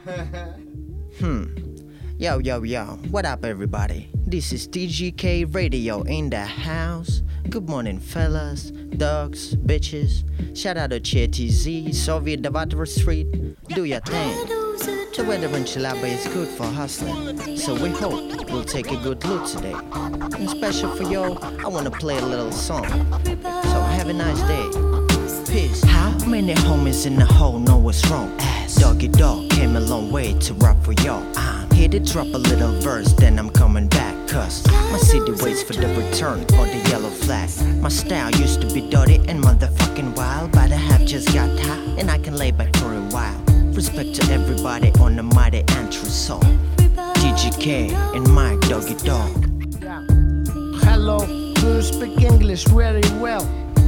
Yo, yo, yo, what up, everybody? This is TGK Radio in the house. Good morning, fellas, dogs, bitches. Shout out to CTZ, Soviet Davatar Street. Do your thing. The weather in Chilaba is good for hustling, so we hope we'll take a good look today. And special for yo, I wanna play a little song. So have a nice day. Peace. How many homies in the hole know what's wrong? Ass. Doggy Dog came a long way to rap for y'all. I'm here to drop a little verse, then I'm coming back. Cause my city waits for the return of the yellow flag. My style used to be dirty and motherfucking wild, but I have just got high and I can lay back for a while. Respect to everybody on the mighty entry song. DGK and Mike Doggy Dog. Hello, do you speak English very well?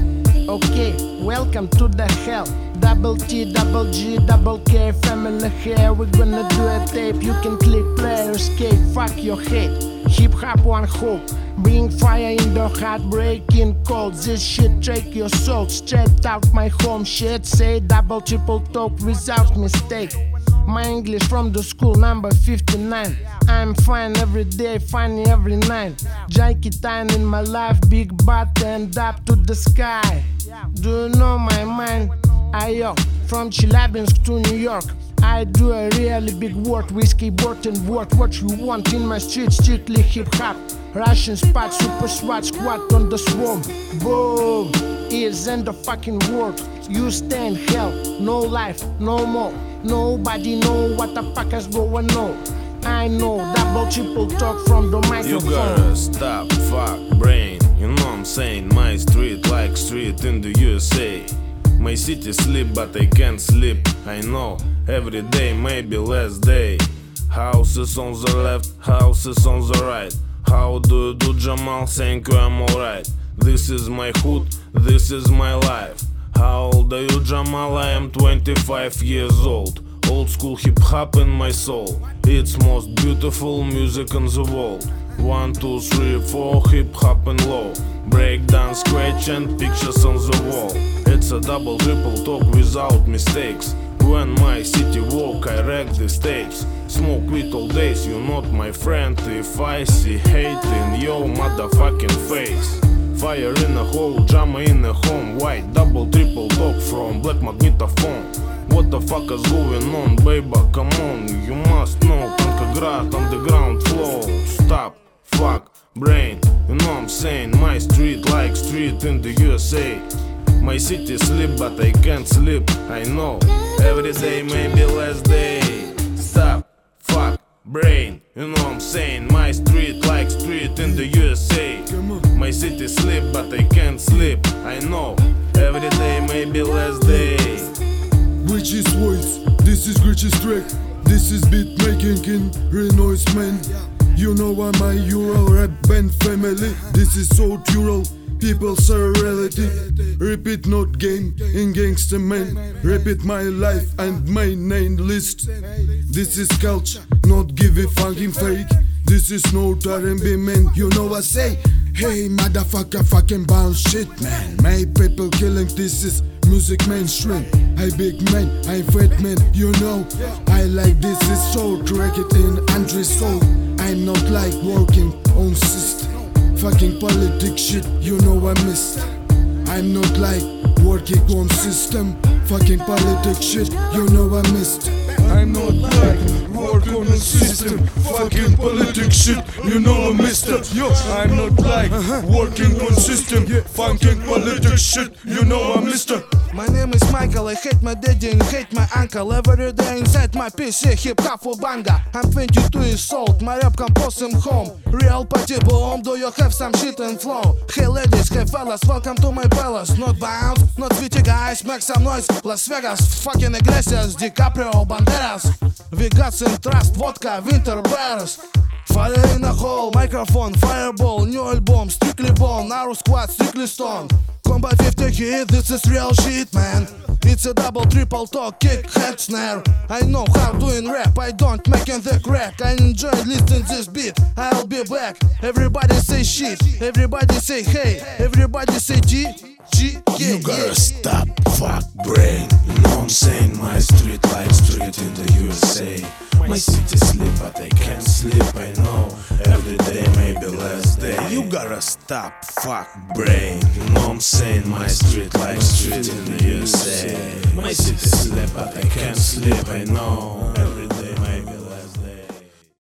Okay, welcome to the hell. Double T, double G, double K, family here. We're gonna do a tape, you can click play or escape. Fuck your hate, hip hop one hope. Bring fire in the heart, breaking cold. This shit take your soul, straight out my home shit. Say double triple talk without mistake. My English from the school number 59. I'm fine every day, funny every night. Janky time in my life, big butt and up to the sky. Do you know my mind? Ayo, from Chelyabinsk to New York. I do a really big work, whiskey, board and word. What you want in my street, strictly hip hop. Russian spot, super SWAT squad on the swarm. Boom, is in the fucking world. You stay in hell, no life, no more. Nobody know what the fuck is going on. I know, double triple talk from the microphone. You gotta stop, fuck, brain. You know I'm saying, my street like street in the USA. My city sleep but I can't sleep. I know, every day maybe last day. Houses on the left, houses on the right. How do you do, Jamal? Thank you, I'm alright. This is my hood, this is my life. How old are you, Jamal? I am 25 years old. Old school hip hop in my soul. It's most beautiful music in the world. 1, 2, 3, 4, hip hop and low. Breakdown, scratch and pictures on the wall. It's a double triple talk without mistakes. When my city walk, I wreck the stage. Smoke weed all days, you're not my friend. If I see hate in your motherfucking face. Fire in a hole, drama in a home. White double triple talk from black magnetophone. What the fuck is going on, baby? Come on, you must know. Pankograd underground flow. Stop, fuck, brain. You know I'm saying, my street like street in the USA. My city sleep but I can't sleep. I know, every day maybe last day. Stop, fuck, brain. You know I'm saying, my street like street in the USA. My city sleep but I can't sleep. I know, every day maybe last day. Which is voice, this is Rich's track. This is beat making in Renoise man. You know I'm a Ural rap band family. This is so Ural, people say reality. Repeat not game in gangster man. Repeat my life and my name list. This is culture, not give a fucking fake. This is no R&B man, you know I say. Hey motherfucker, fucking bullshit man. My people killing, this is music mainstream. I big man, I fat man, you know. I like this is so track it in Andre's soul. I'm not like working on system. Fucking politics shit, you know I missed. I'm not like working on system. Fucking politics shit, you know I missed. I'm not like work on a system. Fucking politics shit, you know I missed it. Yo, I'm not like working on system. Fucking politics shit, you know I missed it. My name is Michael, I hate my daddy and hate my uncle. Every day inside my PC, hip hop for banga. I'm 22 years old, my rap composing home. Real party boom, do you have some shit and flow? Hey ladies, hey fellas, welcome to my palace. Not bounce, not pretty guys, make some noise. Las Vegas, fucking Iglesias, DiCaprio, Banderas. We got some trust, vodka, winter bears. Fire in a hole, microphone, fireball, new album, strictly bone, narrow squad, strictly stone. Combat 50 hit, this is real shit, man. It's a double triple talk, kick, head snare. I know how doing rap, I don't making the crack. I enjoy listening this beat, I'll be back. Everybody say shit, everybody say hey, everybody say G, yeah. You gotta stop, fuck brain. You know I'm saying, my street like street in the USA. know every day maybe last day. You gotta stop, fuck brain. You know what I'm saying? My street like street in the USA. My city sleep but I can't sleep, I know every day.